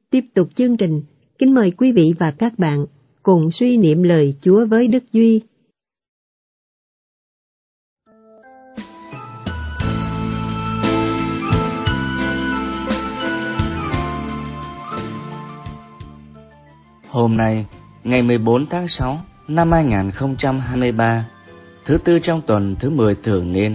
Tiếp tục chương trình, kính mời quý vị và các bạn cùng suy niệm lời Chúa với Đức Duy. Hôm nay, ngày 14 tháng 6 năm 2023, thứ tư trong tuần thứ 10 thường niên.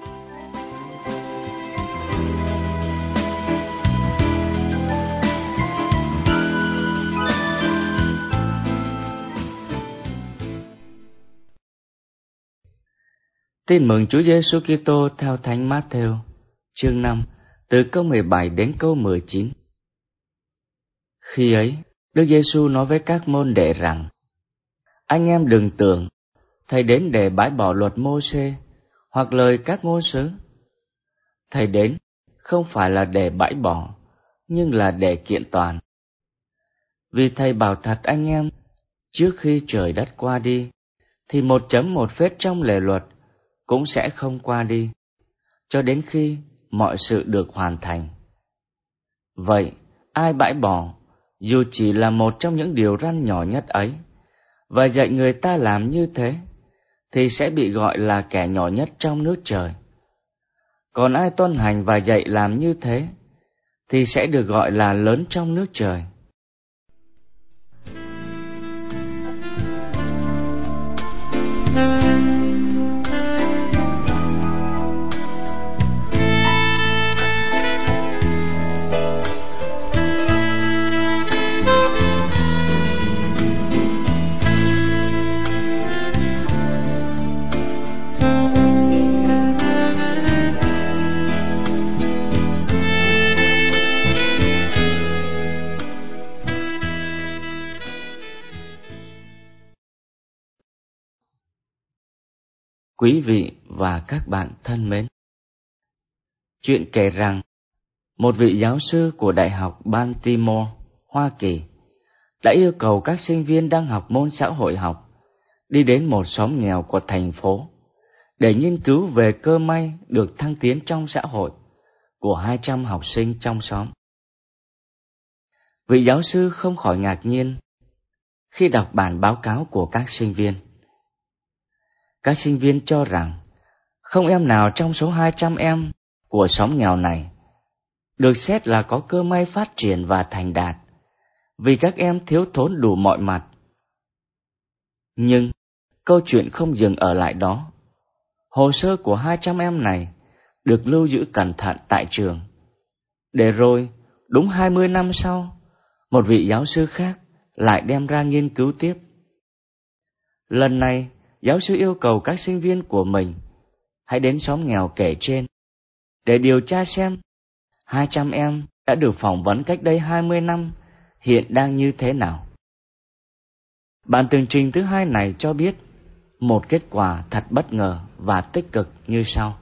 Tin mừng Chúa Giêsu Kitô theo Thánh Mát-thêu, chương 5, từ câu 17 đến câu 19. Khi ấy, Đức Giêsu nói với các môn đệ rằng: Anh em đừng tưởng Thầy đến để bãi bỏ luật Mô-sê hoặc lời các ngôn sứ. Thầy đến không phải là để bãi bỏ, nhưng là để kiện toàn. Vì Thầy bảo thật anh em, trước khi trời đất qua đi, thì một chấm một phết trong lề luật cũng sẽ không qua đi, cho đến khi mọi sự được hoàn thành. Vậy, ai bãi bỏ, dù chỉ là một trong những điều răn nhỏ nhất ấy, và dạy người ta làm như thế, thì sẽ bị gọi là kẻ nhỏ nhất trong nước trời. Còn ai tuân hành và dạy làm như thế, thì sẽ được gọi là lớn trong nước trời. Quý vị và các bạn thân mến, chuyện kể rằng một vị giáo sư của Đại học Baltimore, Hoa Kỳ đã yêu cầu các sinh viên đang học môn xã hội học đi đến một xóm nghèo của thành phố để nghiên cứu về cơ may được thăng tiến trong xã hội của 200 học sinh trong xóm. Vị giáo sư không khỏi ngạc nhiên khi đọc bản báo cáo của các sinh viên. Các sinh viên cho rằng không em nào trong số 200 em của xóm nghèo này được xét là có cơ may phát triển và thành đạt, vì các em thiếu thốn đủ mọi mặt. Nhưng câu chuyện không dừng ở lại đó. Hồ sơ của 200 em này được lưu giữ cẩn thận tại trường, để rồi đúng 20 năm sau, một vị giáo sư khác lại đem ra nghiên cứu tiếp. Lần này, giáo sư yêu cầu các sinh viên của mình hãy đến xóm nghèo kể trên để điều tra xem 200 em đã được phỏng vấn cách đây 20 năm hiện đang như thế nào. Bản tường trình thứ hai này cho biết một kết quả thật bất ngờ và tích cực như sau.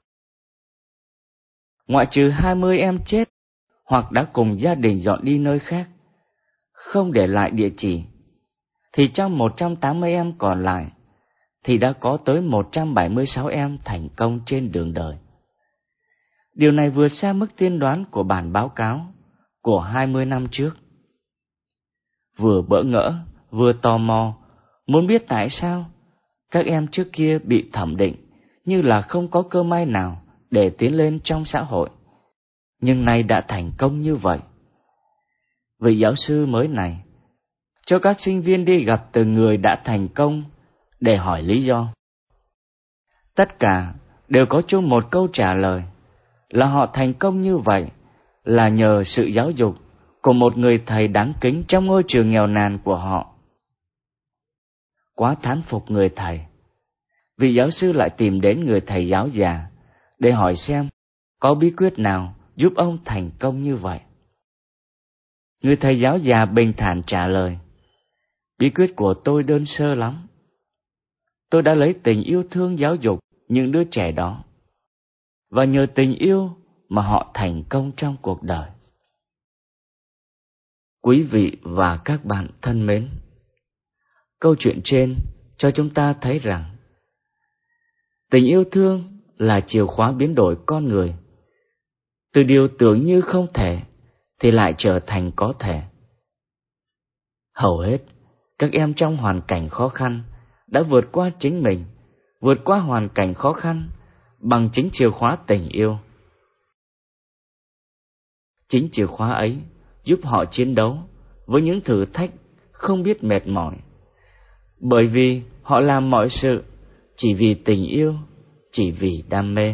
Ngoại trừ 20 em chết hoặc đã cùng gia đình dọn đi nơi khác, không để lại địa chỉ, thì trong 180 em còn lại thì đã có tới 176 em thành công trên đường đời. Điều này vượt xa mức tiên đoán của bản báo cáo của 20 năm trước. Vừa bỡ ngỡ, vừa tò mò, muốn biết tại sao các em trước kia bị thẩm định như là không có cơ may nào để tiến lên trong xã hội, nhưng nay đã thành công như vậy. Vị giáo sư mới này cho các sinh viên đi gặp từng người đã thành công để hỏi lý do. Tất cả đều có chung một câu trả lời là họ thành công như vậy là nhờ sự giáo dục của một người thầy đáng kính trong ngôi trường nghèo nàn của họ. Quá thán phục người thầy, vị giáo sư lại tìm đến người thầy giáo già để hỏi xem có bí quyết nào giúp ông thành công như vậy. Người thầy giáo già bình thản trả lời: Bí quyết của tôi đơn sơ lắm. Tôi đã lấy tình yêu thương giáo dục những đứa trẻ đó, và nhờ tình yêu mà họ thành công trong cuộc đời. Quý vị và các bạn thân mến, câu chuyện trên cho chúng ta thấy rằng tình yêu thương là chìa khóa biến đổi con người, từ điều tưởng như không thể thì lại trở thành có thể, Hầu hết các em trong hoàn cảnh khó khăn đã vượt qua chính mình, vượt qua hoàn cảnh khó khăn bằng chính chìa khóa tình yêu. Chính chìa khóa ấy giúp họ chiến đấu với những thử thách không biết mệt mỏi, bởi vì họ làm mọi sự chỉ vì tình yêu, chỉ vì đam mê.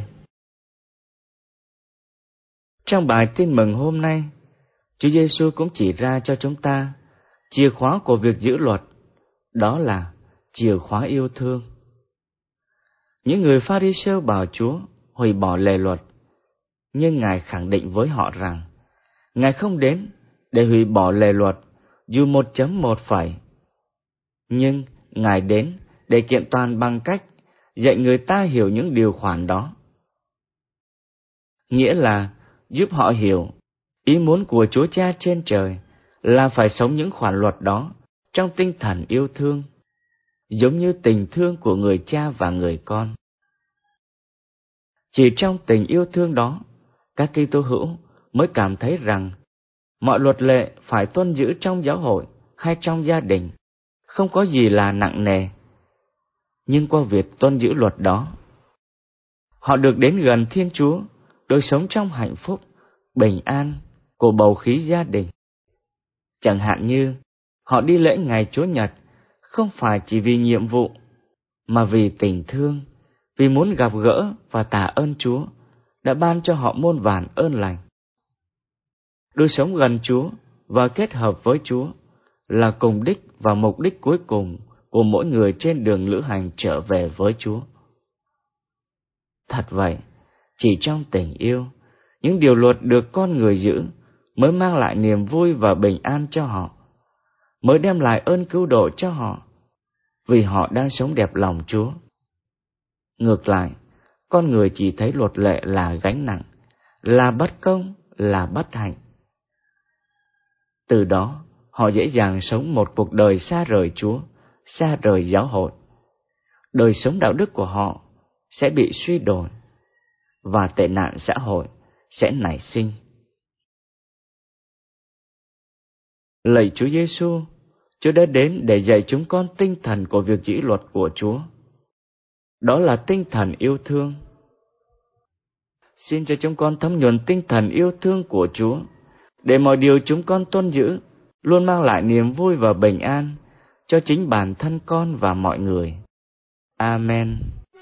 Trong bài tin mừng hôm nay, Chúa Giêsu cũng chỉ ra cho chúng ta chìa khóa của việc giữ luật, đó là chìa khóa yêu thương. Những người Pha-ri-sêu bảo Chúa hủy bỏ lề luật, nhưng Ngài khẳng định với họ rằng Ngài không đến để hủy bỏ lề luật dù 1.1 phẩy, nhưng Ngài đến để kiện toàn bằng cách dạy người ta hiểu những điều khoản đó. Nghĩa là giúp họ hiểu ý muốn của Chúa Cha trên trời là phải sống những khoản luật đó trong tinh thần yêu thương, giống như tình thương của người cha và người con. Chỉ trong tình yêu thương đó, các Kitô hữu mới cảm thấy rằng mọi luật lệ phải tuân giữ trong giáo hội hay trong gia đình không có gì là nặng nề. Nhưng qua việc tuân giữ luật đó, họ được đến gần Thiên Chúa, được sống trong hạnh phúc, bình an của bầu khí gia đình. Chẳng hạn như họ đi lễ ngày Chúa Nhật không phải chỉ vì nhiệm vụ, mà vì tình thương, vì muốn gặp gỡ và tạ ơn Chúa đã ban cho họ muôn vàn ơn lành. Được sống gần Chúa và kết hợp với Chúa là cùng đích và mục đích cuối cùng của mỗi người trên đường lữ hành trở về với Chúa. Thật vậy, chỉ trong tình yêu, những điều luật được con người giữ mới mang lại niềm vui và bình an cho họ, mới đem lại ơn cứu độ cho họ, vì họ đang sống đẹp lòng Chúa. Ngược lại, con người chỉ thấy luật lệ là gánh nặng, là bất công, là bất hạnh. Từ đó, họ dễ dàng sống một cuộc đời xa rời Chúa, xa rời giáo hội. Đời sống đạo đức của họ sẽ bị suy đồi, và tệ nạn xã hội sẽ nảy sinh. Lạy Chúa Giêsu, Chúa đã đến để dạy chúng con tinh thần của việc giữ luật của Chúa. Đó là tinh thần yêu thương. Xin cho chúng con thấm nhuần tinh thần yêu thương của Chúa, để mọi điều chúng con tuân giữ luôn mang lại niềm vui và bình an cho chính bản thân con và mọi người. Amen.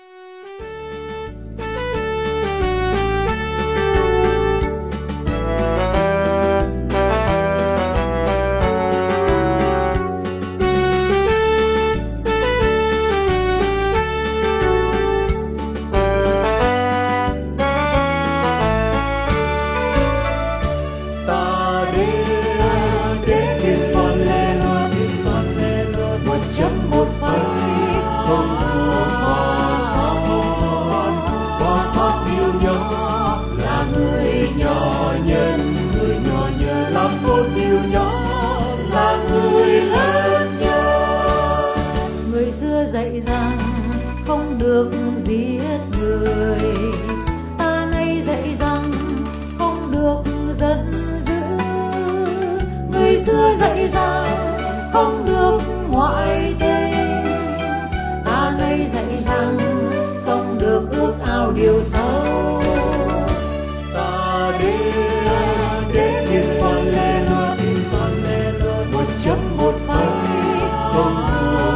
Dạy rằng không được giết người, ta nay dạy rằng không được giận dữ. Người xưa dạy rằng không được ngoại tình, ta nay dạy rằng không được ước ao điều xấu. Ta đến thiên quan lên luôn 1.1 phẩy không được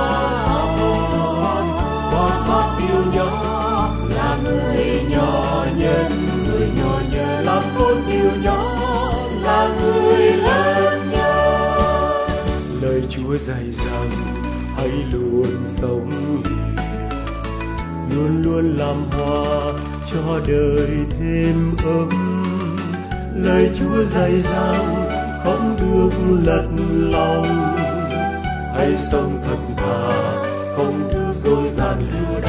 bỏ sót yêu nhỏ, là người nhỏ nhân làm tốt yêu nhỏ, là người lớn nhất. Lời Chúa dạy rằng hãy luôn sống hiền, luôn luôn làm hòa cho đời thêm ấm. Lời Chúa dạy rằng không được lật lòng, hãy sống thật thà, không được dối gian lưu